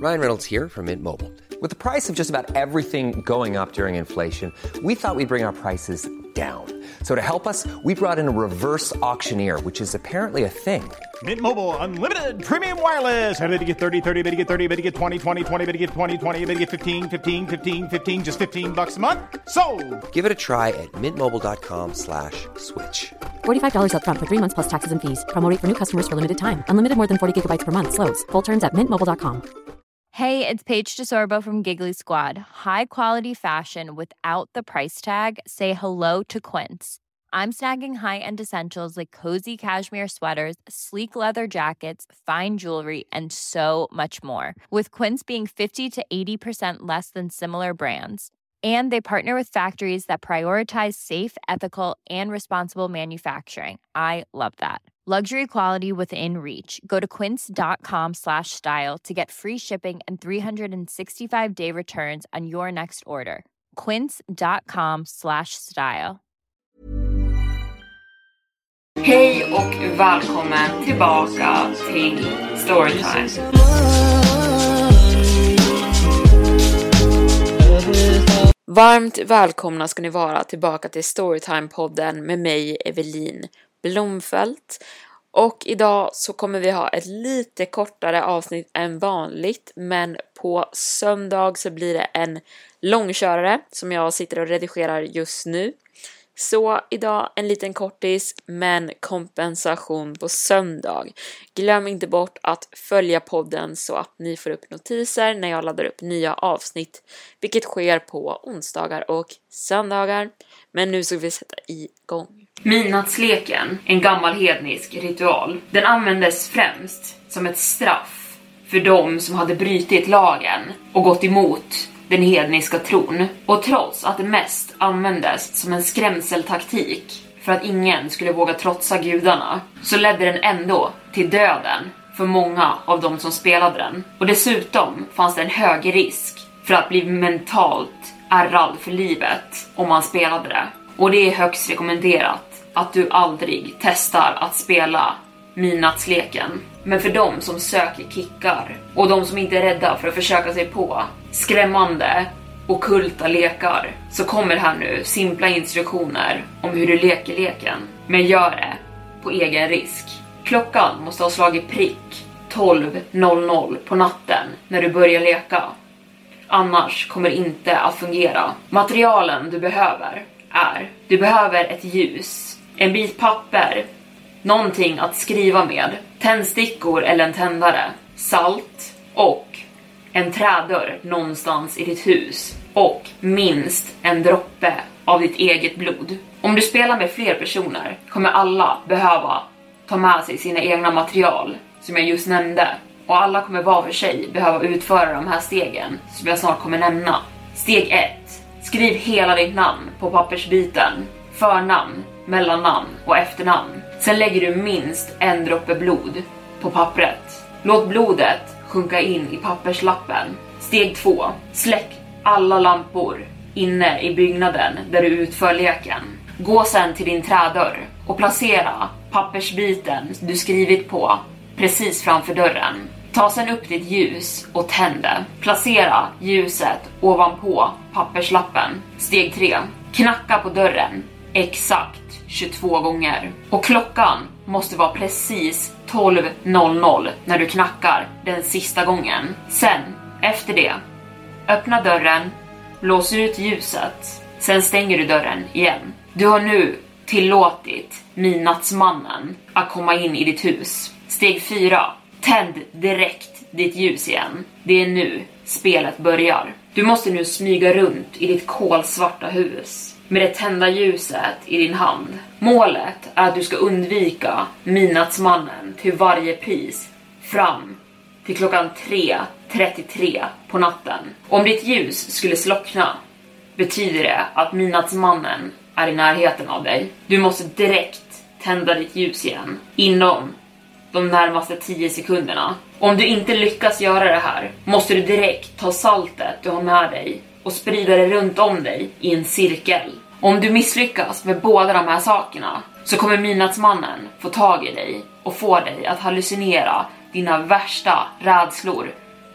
Ryan Reynolds here from Mint Mobile. With the price of just about everything going up during inflation, we thought we'd bring our prices down. So to help us, we brought in a reverse auctioneer, which is apparently a thing. Mint Mobile Unlimited Premium Wireless. How to get 30, 30, bit to get 30, bit to get 20, 20, 20, bit to get 20, 20, bit to get 15, 15, 15, 15, just $15 a month? Sold! Give it a try at mintmobile.com/switch. $45 up front for 3 months plus taxes and fees. Promo rate for new customers for limited time. Unlimited more than 40 gigabytes per month. Slows full terms at mintmobile.com. Hey, it's Paige DeSorbo from Giggly Squad. High quality fashion without the price tag. Say hello to Quince. I'm snagging high-end essentials like cozy cashmere sweaters, sleek leather jackets, fine jewelry, and so much more. With Quince being 50 to 80% less than similar brands. And they partner with factories that prioritize safe, ethical, and responsible manufacturing. I love that. Luxury quality within reach. Go to quince.com/style to get free shipping and 365-day returns on your next order. quince.com/style. Hej och välkommen tillbaka till Storytime. Varmt välkomna ska ni vara tillbaka till Storytime-podden med mig, Evelin Blomfelt. Och idag så kommer vi ha ett lite kortare avsnitt än vanligt, men på söndag så blir det en långkörare som jag sitter och redigerar just nu. Så idag en liten kortis, men kompensation på söndag. Glöm inte bort att följa podden så att ni får upp notiser när jag laddar upp nya avsnitt, vilket sker på onsdagar och söndagar. Men nu ska vi sätta igång. Midnattsleken, en gammal hednisk ritual. Den användes främst som ett straff för de som hade brutit lagen och gått emot den hedniska tron. Och trots att det mest användes som en skrämseltaktik för att ingen skulle våga trotsa gudarna, så ledde den ändå till döden för många av de som spelade den. Och dessutom fanns det en hög risk för att bli mentalt ärrad för livet om man spelade det. Och det är högst rekommenderat att du aldrig testar att spela midnattsleken. Men för de som söker kickar och de som inte är rädda för att försöka sig på skrämmande och kulta lekar, så kommer här nu simpla instruktioner om hur du leker leken. Men gör det på egen risk. Klockan måste ha slagit prick 12:00 på natten när du börjar leka. Annars kommer det inte att fungera. Materialen du behöver är: du behöver ett ljus, en bit papper, någonting att skriva med, tändstickor eller en tändare, salt och en trädörr någonstans i ditt hus och minst en droppe av ditt eget blod. Om du spelar med fler personer kommer alla behöva ta med sig sina egna material som jag just nämnde, och alla kommer var för sig behöva utföra de här stegen som jag snart kommer nämna. Steg 1. Skriv hela ditt namn på pappersbiten, förnamn, mellannamn och efternamn. Sen lägger du minst en droppe blod på pappret. Låt blodet sjunka in i papperslappen. Steg 2. Släck alla lampor inne i byggnaden där du utför leken. Gå sen till din trädörr och placera pappersbiten du skrivit på precis framför dörren. Ta sen upp ditt ljus och tänd det. Placera ljuset ovanpå papperslappen. Steg 3. Knacka på dörren exakt 22 gånger. Och klockan måste vara precis 12:00 när du knackar den sista gången. Sen, efter det, öppna dörren, lås ut ljuset. Sen stänger du dörren igen. Du har nu tillåtit midnattsmannen att komma in i ditt hus. Steg 4. Tänd direkt ditt ljus igen. Det är nu spelet börjar. Du måste nu smyga runt i ditt kolsvarta hus med det tända ljuset i din hand. Målet är att du ska undvika midnattsmannen till varje pris fram till klockan 3:33 på natten. Om ditt ljus skulle slockna betyder det att midnattsmannen är i närheten av dig. Du måste direkt tända ditt ljus igen inom de närmaste 10 sekunderna. Om du inte lyckas göra det här måste du direkt ta saltet du har med dig och sprida det runt om dig i en cirkel. Om du misslyckas med båda de här sakerna så kommer midnattsmannen få tag i dig och få dig att hallucinera dina värsta rädslor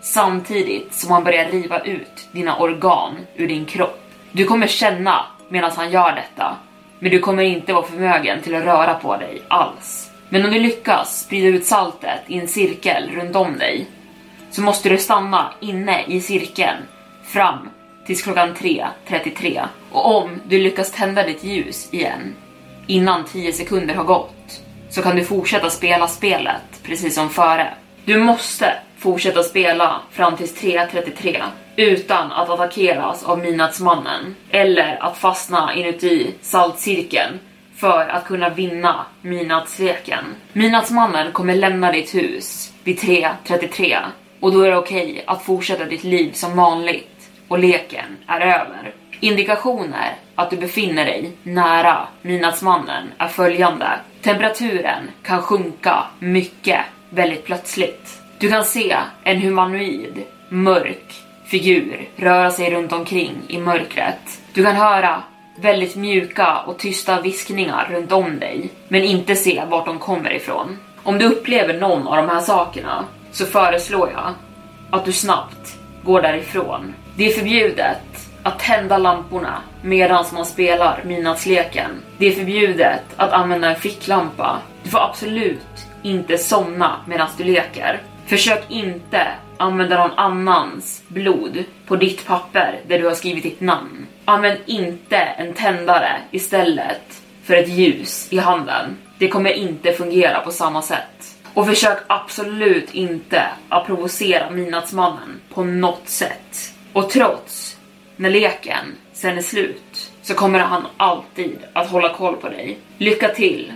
samtidigt som han börjar riva ut dina organ ur din kropp. Du kommer känna medan han gör detta, men du kommer inte vara förmögen till att röra på dig alls. Men om du lyckas sprida ut saltet i en cirkel runt om dig, så måste du stanna inne i cirkeln fram tills klockan 3:33. Och om du lyckas tända ditt ljus igen innan 10 sekunder har gått, så kan du fortsätta spela spelet precis som före. Du måste fortsätta spela fram tills 3:33 utan att attackeras av midnattsmannen eller att fastna inuti saltcirkeln för att kunna vinna midnattsleken. Midnattsmannen kommer lämna ditt hus vid 3:33 och då är det okej att fortsätta ditt liv som vanligt och leken är över. Indikationer att du befinner dig nära midnattsmannen är följande. Temperaturen kan sjunka mycket väldigt plötsligt. Du kan se en humanoid, mörk figur röra sig runt omkring i mörkret. Du kan höra väldigt mjuka och tysta viskningar runt om dig, men inte se vart de kommer ifrån. Om du upplever någon av de här sakerna, så föreslår jag att du snabbt går därifrån. Det är förbjudet att tända lamporna medan man spelar midnattsleken. Det är förbjudet att använda en ficklampa. Du får absolut inte somna medan du leker. Försök inte använda någon annans blod på ditt papper där du har skrivit ditt namn. Använd inte en tändare istället för ett ljus i handen. Det kommer inte fungera på samma sätt. Och försök absolut inte att provocera midnattsmannen på något sätt. Och trots när leken sen är slut, så kommer han alltid att hålla koll på dig. Lycka till.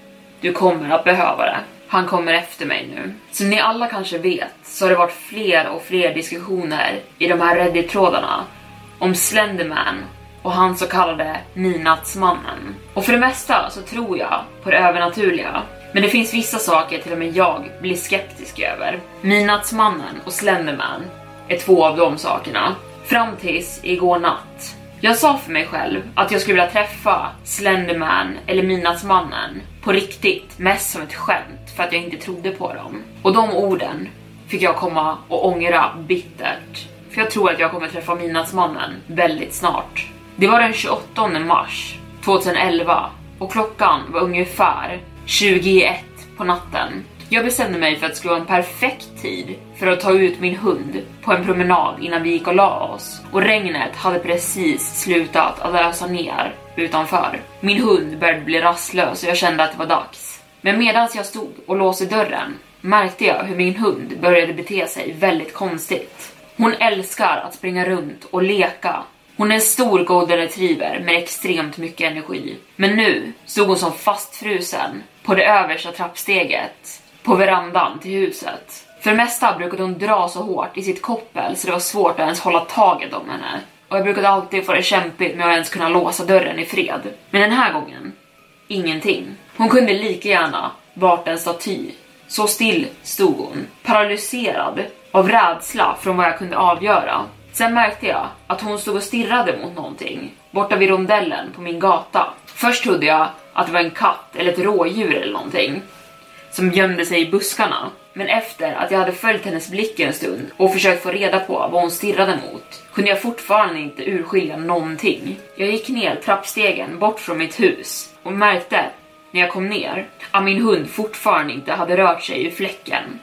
Du kommer att behöva det. Han kommer efter mig nu. Som ni alla kanske vet, så har det varit fler och fler diskussioner i de här Reddit-trådarna om Slenderman och han så kallade midnattsmannen. Och för det mesta så tror jag på det övernaturliga. Men det finns vissa saker till och med jag blir skeptisk över. Midnattsmannen och Slenderman är två av de sakerna. Fram tills igår natt. Jag sa för mig själv att jag skulle vilja träffa Slenderman eller midnattsmannen på riktigt, mest som ett skämt för att jag inte trodde på dem. Och de orden fick jag komma och ångra bittert. För jag tror att jag kommer träffa midnattsmannen väldigt snart. Det var den 28 mars 2011 och klockan var ungefär 21 på natten. Jag bestämde mig för att det skulle vara en perfekt tid för att ta ut min hund på en promenad innan vi gick och la oss. Och regnet hade precis slutat att ösa ner utanför. Min hund började bli rastlös och jag kände att det var dags. Men medan jag stod och låste dörren märkte jag hur min hund började bete sig väldigt konstigt. Hon älskar att springa runt och leka. Hon är en stor golden retriever med extremt mycket energi. Men nu stod hon som fastfrusen på det översta trappsteget på verandan till huset. För det mesta brukade hon dra så hårt i sitt koppel så det var svårt att ens hålla taget om henne. Och jag brukade alltid få det kämpigt med att ens kunna låsa dörren i fred. Men den här gången, ingenting. Hon kunde lika gärna varit en staty. Så still stod hon, paralyserad av rädsla från vad jag kunde avgöra. Sen märkte jag att hon stod och stirrade mot någonting borta vid rondellen på min gata. Först trodde jag att det var en katt eller ett rådjur eller någonting som gömde sig i buskarna. Men efter att jag hade följt hennes blick en stund och försökt få reda på vad hon stirrade mot, kunde jag fortfarande inte urskilja någonting. Jag gick ner trappstegen bort från mitt hus och märkte när jag kom ner att min hund fortfarande inte hade rört sig ur fläcken.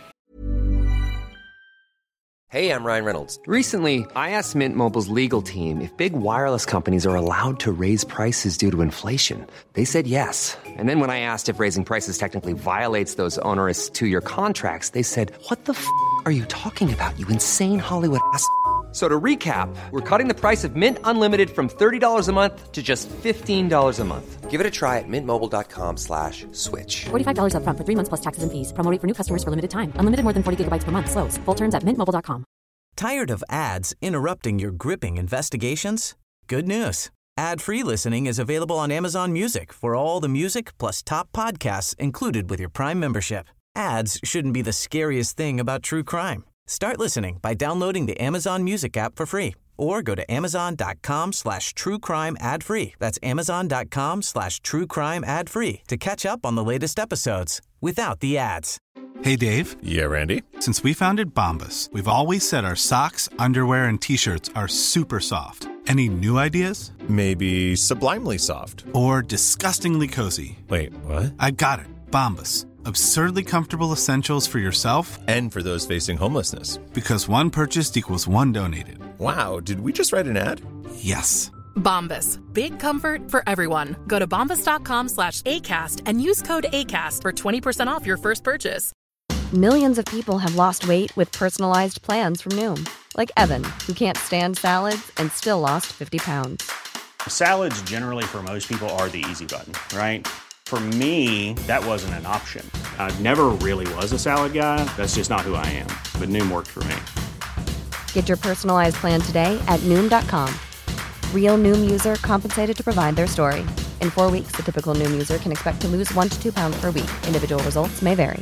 Hey, I'm Ryan Reynolds. Recently, I asked Mint Mobile's legal team if big wireless companies are allowed to raise prices due to inflation. They said yes. And then when I asked if raising prices technically violates those onerous two-year contracts, they said, "What the f*** are you talking about, you insane Hollywood ass?" So to recap, we're cutting the price of Mint Unlimited from $30 a month to just $15 a month. Give it a try at mintmobile.com/switch. $45 up front for 3 months plus taxes and fees. Promo rate for new customers for limited time. Unlimited more than 40 gigabytes per month. Slows full terms at mintmobile.com. Tired of ads interrupting your gripping investigations? Good news. Ad-free listening is available on Amazon Music for all the music plus top podcasts included with your Prime membership. Ads shouldn't be the scariest thing about true crime. Start listening by downloading the Amazon Music app for free or go to amazon.com/truecrime ad-free. That's amazon.com/truecrime ad-free to catch up on the latest episodes. without the ads. Hey, Dave. Yeah, Randy. Since we founded Bombas, we've always said our socks, underwear, and T-shirts are super soft. Any new ideas? Maybe sublimely soft. Or disgustingly cozy. Wait, what? I got it. Bombas. Absurdly comfortable essentials for yourself And for those facing homelessness. Because one purchased equals one donated. Wow, did we just write an ad? Yes. Bombas. Big comfort for everyone. Go to bombas.com/ACAST and use code ACAST for 20% off your first purchase. Millions of people have lost weight with personalized plans from Noom. Like Evan, who can't stand salads and still lost 50 pounds. Salads generally for most people are the easy button, right? For me, that wasn't an option. I never really was a salad guy. That's just not who I am. But Noom worked for me. Get your personalized plan today at Noom.com. Real Noom user compensated to provide their story. In 4 weeks, the typical Noom user can expect to lose 1 to 2 pounds per week. Individual results may vary.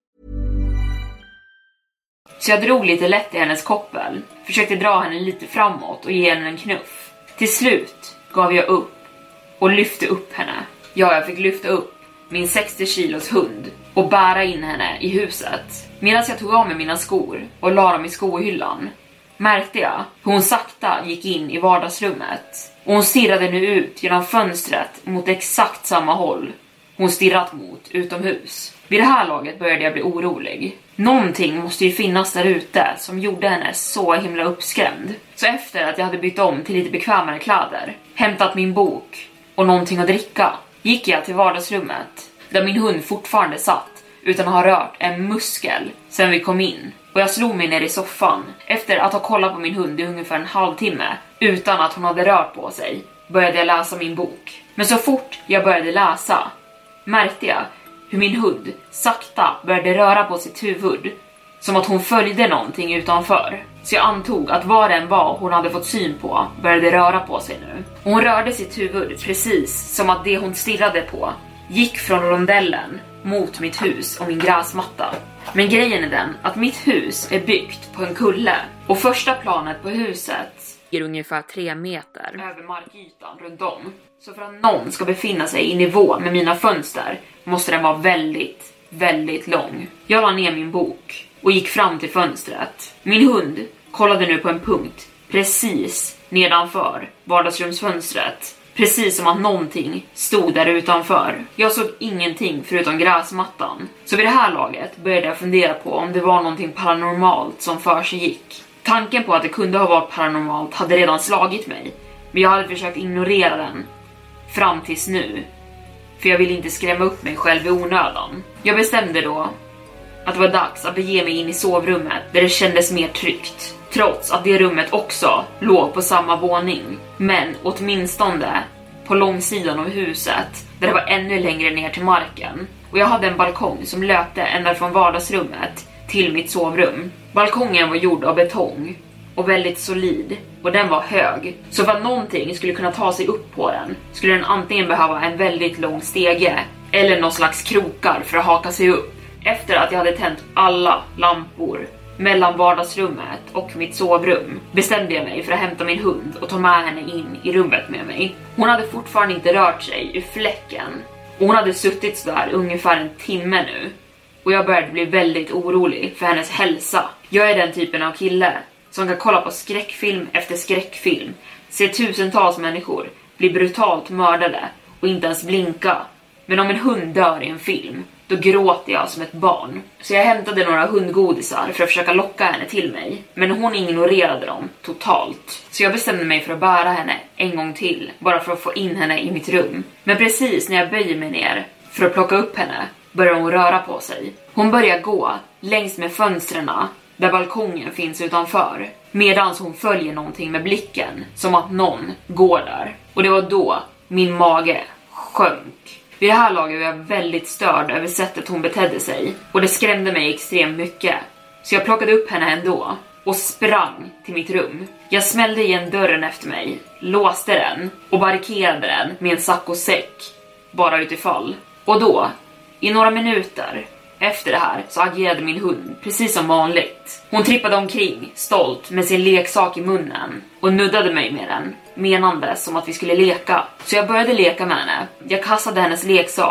Så jag drog lite lätt i hennes koppel, försökte dra henne lite framåt och ge henne en knuff. Till slut gav jag upp och lyfte upp henne. Ja, jag fick lyfta upp min 60 kilos hund och bära in henne i huset. Medan jag tog av mig mina skor och la dem i skohyllan märkte jag hur hon sakta gick in i vardagsrummet. Och hon stirrade nu ut genom fönstret mot exakt samma håll hon stirrat mot utomhus. Vid det här laget började jag bli orolig. Någonting måste ju finnas där ute som gjorde henne så himla uppskrämd. Så efter att jag hade bytt om till lite bekvämare kläder, hämtat min bok och någonting att dricka, gick jag till vardagsrummet där min hund fortfarande satt utan att ha rört en muskel sedan vi kom in. Och jag slog mig ner i soffan efter att ha kollat på min hund i ungefär en halvtimme utan att hon hade rört på sig. Började jag läsa min bok. Men så fort jag började läsa märkte jag hur min hund sakta började röra på sitt huvud, som att hon följde någonting utanför. Så jag antog att vad den var hon hade fått syn på började röra på sig nu. Och hon rörde sitt huvud precis som att det hon stirrade på gick från rondellen mot mitt hus och min gräsmatta. Men grejen är den att mitt hus är byggt på en kulle och första planet på huset är ungefär 3 meter över markytan runt om. Så för att någon ska befinna sig i nivå med mina fönster måste den vara väldigt, väldigt lång. Jag la ner min bok och gick fram till fönstret. Min hund kollade nu på en punkt precis nedanför vardagsrumsfönstret. Precis som att någonting stod där utanför. Jag såg ingenting förutom gräsmattan. Så vid det här laget började jag fundera på om det var någonting paranormalt som för sig gick. Tanken på att det kunde ha varit paranormalt hade redan slagit mig. Men jag hade försökt ignorera den fram tills nu. För jag ville inte skrämma upp mig själv i onödan. Jag bestämde då att det var dags att bege mig in i sovrummet där det kändes mer tryggt. Trots att det rummet också låg på samma våning. Men åtminstone på långsidan av huset där det var ännu längre ner till marken. Och jag hade en balkong som löpte ända från vardagsrummet till mitt sovrum. Balkongen var gjord av betong och väldigt solid och den var hög. Så för att någonting skulle kunna ta sig upp på den skulle den antingen behöva en väldigt lång stege eller någon slags krokar för att haka sig upp. Efter att jag hade tänt alla lampor mellan vardagsrummet och mitt sovrum bestämde jag mig för att hämta min hund och ta med henne in i rummet med mig. Hon hade fortfarande inte rört sig ur fläcken och hon hade suttit så där ungefär en timme nu. Och jag började bli väldigt orolig för hennes hälsa. Jag är den typen av kille som kan kolla på skräckfilm efter skräckfilm, se tusentals människor bli brutalt mördade och inte ens blinka. Men om en hund dör i en film, då gråter jag som ett barn. Så jag hämtade några hundgodisar för att försöka locka henne till mig. Men hon ignorerade dem totalt. Så jag bestämde mig för att bära henne en gång till, bara för att få in henne i mitt rum. Men precis när jag böjer mig ner för att plocka upp henne börjar hon röra på sig. Hon börjar gå längs med fönstren där balkongen finns utanför, medan hon följer någonting med blicken, som att någon går där. Och det var då min mage sjönk. Vid det här laget var jag väldigt störd över sättet hon betedde sig, och det skrämde mig extremt mycket. Så jag plockade upp henne ändå och sprang till mitt rum. Jag smällde igen dörren efter mig, låste den och barrikerade den med en sack och säck, bara utifall. Och då, i några minuter efter det här, så agerade min hund precis som vanligt. Hon trippade omkring, stolt, med sin leksak i munnen och nuddade mig med den, menande som att vi skulle leka. Så jag började leka med henne. Jag kastade hennes leksak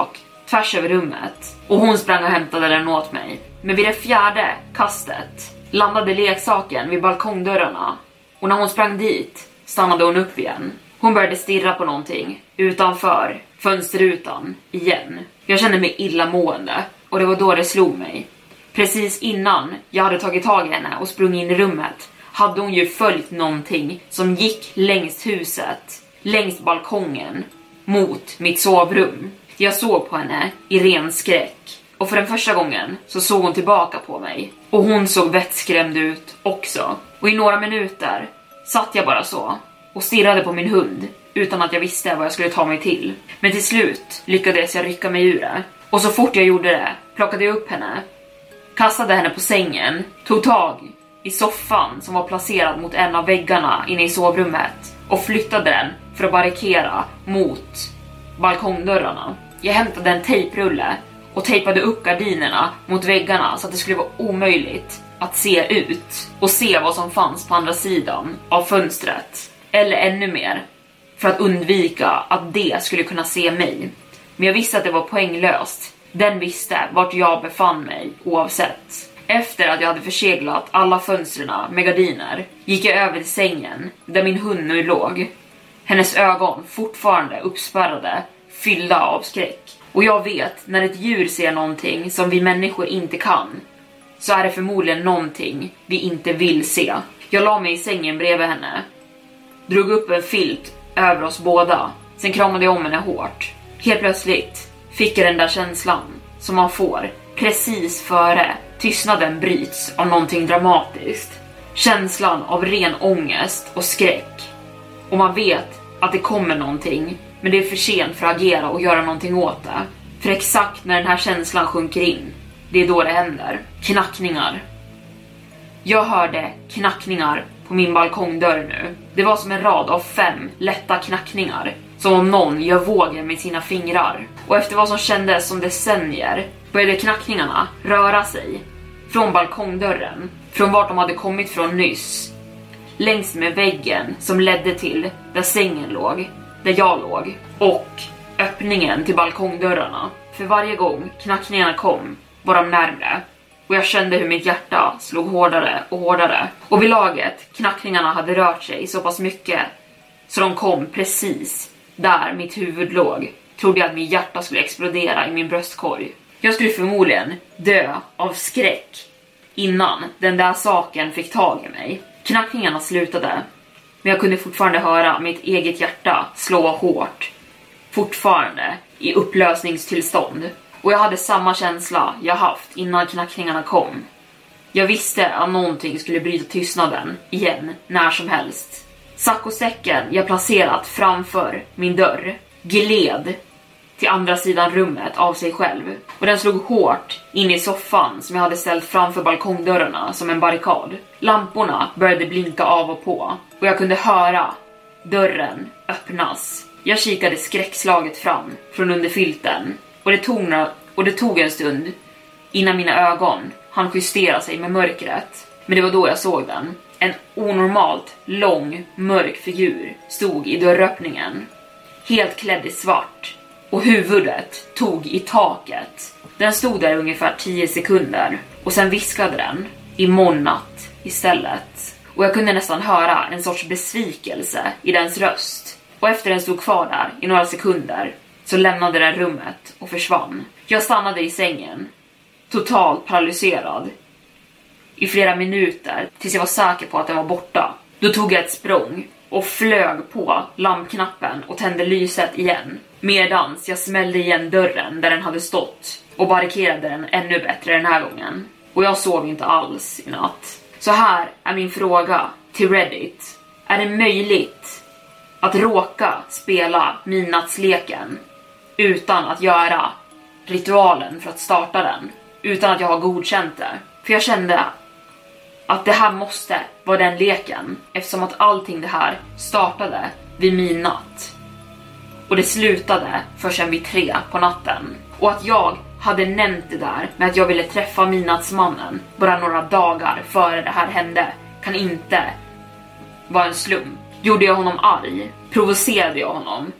tvärs över rummet och hon sprang och hämtade den åt mig. Men vid det 4:e kastet landade leksaken vid balkongdörrarna och när hon sprang dit stannade hon upp igen. Hon började stirra på någonting utanför fönsterrutan igen. Jag kände mig illamående och det var då det slog mig. Precis innan jag hade tagit tag i henne och sprungit in i rummet hade hon ju följt någonting som gick längs huset, längs balkongen, mot mitt sovrum. Jag såg på henne i ren skräck. Och för den första gången så såg hon tillbaka på mig. Och hon såg vettskrämd ut också. Och i några minuter satt jag bara så och stirrade på min hund utan att jag visste vad jag skulle ta mig till. Men till slut lyckades jag rycka mig ur det. Och så fort jag gjorde det plockade jag upp henne, kastade henne på sängen, tog tag i soffan som var placerad mot en av väggarna inne i sovrummet och flyttade den för att barrikera mot balkongdörrarna. Jag hämtade en tejprulle och tejpade upp gardinerna mot väggarna så att det skulle vara omöjligt att se ut och se vad som fanns på andra sidan av fönstret. Eller ännu mer, för att undvika att det skulle kunna se mig. Men jag visste att det var poänglöst. Den visste vart jag befann mig oavsett. Efter att jag hade förseglat alla fönsterna med gardiner gick jag över till sängen där min hund nu låg. Hennes ögon fortfarande uppspärrade, fyllda av skräck. Och jag vet, när ett djur ser någonting som vi människor inte kan, så är det förmodligen någonting vi inte vill se. Jag la mig i sängen bredvid henne, drog upp en filt över oss båda, sen kramade jag om henne hårt. Helt plötsligt fick jag den där känslan som man får precis före tystnaden bryts av någonting dramatiskt. Känslan av ren ångest och skräck. Och man vet att det kommer någonting, men det är för sent för att agera och göra någonting åt det. För exakt när den här känslan sjunker in, det är då det händer. Knackningar. Jag hörde knackningar på min balkongdörr nu. Det var som en rad av 5 lätta knackningar. Som om någon gör vågor med sina fingrar. Och efter vad som kändes som decennier började knackningarna röra sig från balkongdörren, från vart de hade kommit från nyss, längs med väggen som ledde till där sängen låg, där jag låg, och öppningen till balkongdörrarna. För varje gång knackningarna kom var de närmare, och jag kände hur mitt hjärta slog hårdare och hårdare. Och vid laget knackningarna hade rört sig så pass mycket så de kom precis där mitt huvud låg, trodde jag att mitt hjärta skulle explodera i min bröstkorg. Jag skulle förmodligen dö av skräck innan den där saken fick tag i mig. Knackningarna slutade, men jag kunde fortfarande höra mitt eget hjärta slå hårt. Fortfarande i upplösningstillstånd. Och jag hade samma känsla jag haft innan knackningarna kom. Jag visste att någonting skulle bryta tystnaden igen när som helst. Saccosäcken jag placerat framför min dörr gled till andra sidan rummet av sig själv. Och den slog hårt in i soffan som jag hade ställt framför balkongdörrarna som en barrikad. Lamporna började blinka av och på. Och jag kunde höra dörren öppnas. Jag kikade skräckslaget fram från under filten. Och det tog en stund innan mina ögon hann justera sig med mörkret. Men det var då jag såg den. En onormalt lång, mörk figur stod i dörröppningen. Helt klädd i svart. Och huvudet tog i taket. Den stod där ungefär 10 sekunder. Och sen viskade den i månatt istället. Och jag kunde nästan höra en sorts besvikelse i dens röst. Och efter den stod kvar där i några sekunder så lämnade den rummet och försvann. Jag stannade i sängen, totalt paralyserad, i flera minuter tills jag var säker på att den var borta. Då tog jag ett språng och flög på lampknappen och tände lyset igen. Medans jag smällde igen dörren där den hade stått och barrikerade den ännu bättre den här gången. Och jag sov inte alls i natt. Så här är min fråga till Reddit. Är det möjligt att råka spela midnattsleken utan att göra ritualen för att starta den? Utan att jag har godkänt det. För jag kände att det här måste vara den leken, eftersom att allting det här startade vid midnatt. Och det slutade först vid 3 på natten. Och att jag hade nämnt det där med att jag ville träffa midnattsmannen bara några dagar före det här hände kan inte vara en slump. Gjorde jag honom arg? Provocerade jag honom?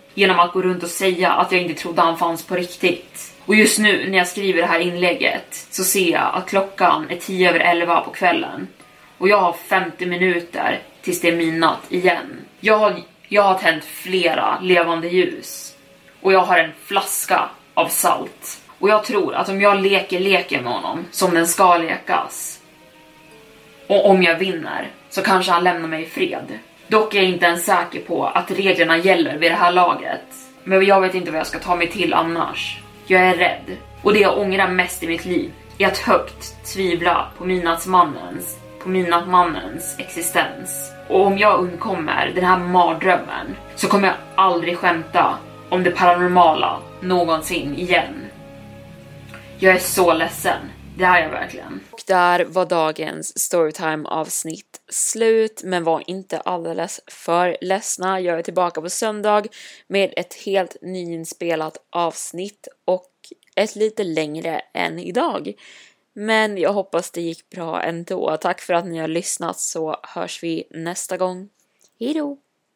genom att gå runt och säga att jag inte trodde han fanns på riktigt. Och just nu när jag skriver det här inlägget så ser jag att klockan är 10:11 på kvällen. Och jag har 50 minuter tills det är midnatt igen. Jag har tänt flera levande ljus. Och jag har en flaska av salt. Och jag tror att om jag leker med honom som den ska lekas, och om jag vinner, så kanske han lämnar mig i fred. Dock är jag inte ens säker på att reglerna gäller vid det här laget. Men jag vet inte vad jag ska ta mig till annars. Jag är rädd. Och det jag ångrar mest i mitt liv är att högt tvivla på midnattmannens existens. Och om jag undkommer den här mardrömmen så kommer jag aldrig skämta om det paranormala någonsin igen. Jag är så ledsen. Det är jag verkligen. Och där var dagens Storytime-avsnitt slut, men var inte alldeles för ledsna. Jag är tillbaka på söndag med ett helt nyinspelat avsnitt och ett lite längre än idag. Men jag hoppas det gick bra ändå. Tack för att ni har lyssnat, så hörs vi nästa gång. Hejdå!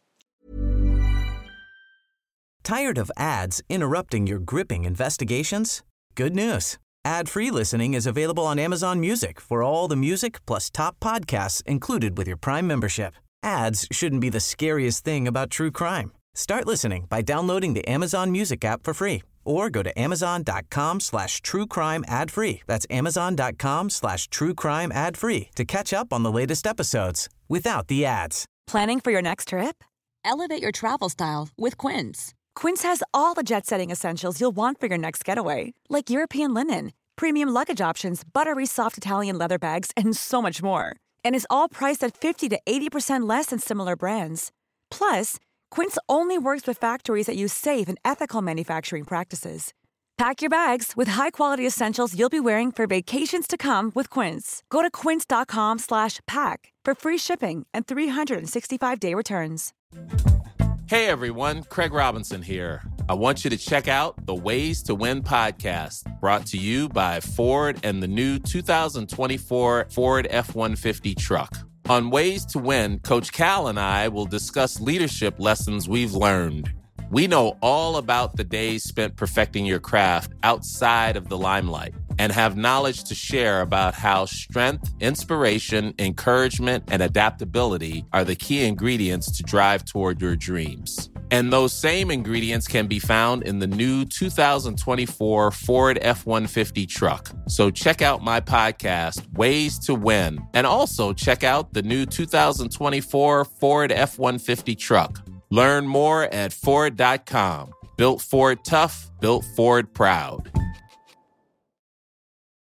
Tired of ads interrupting your gripping investigations? Good news. Ad-free listening is available on Amazon Music for all the music plus top podcasts included with your Prime membership. Ads shouldn't be the scariest thing about true crime. Start listening by downloading the Amazon Music app for free or go to amazon.com/truecrime ad-free. That's amazon.com/truecrime ad-free to catch up on the latest episodes without the ads. Planning for your next trip? Elevate your travel style with Quince. Quince has all the jet-setting essentials you'll want for your next getaway, like European linen, premium luggage options, buttery soft Italian leather bags, and so much more. And is all priced at 50 to 80% less than similar brands. Plus, Quince only works with factories that use safe and ethical manufacturing practices. Pack your bags with high-quality essentials you'll be wearing for vacations to come with Quince. Go to quince.com/pack for free shipping and 365-day returns. Hey everyone, Craig Robinson here. I want you to check out the Ways to Win podcast, brought to you by Ford and the new 2024 Ford F-150 truck. On Ways to Win, Coach Cal and I will discuss leadership lessons we've learned. We know all about the days spent perfecting your craft outside of the limelight and have knowledge to share about how strength, inspiration, encouragement, and adaptability are the key ingredients to drive toward your dreams. And those same ingredients can be found in the new 2024 Ford F-150 truck. So check out my podcast, Ways to Win, and also check out the new 2024 Ford F-150 truck. Learn more at Ford.com. Built Ford tough, built Ford proud.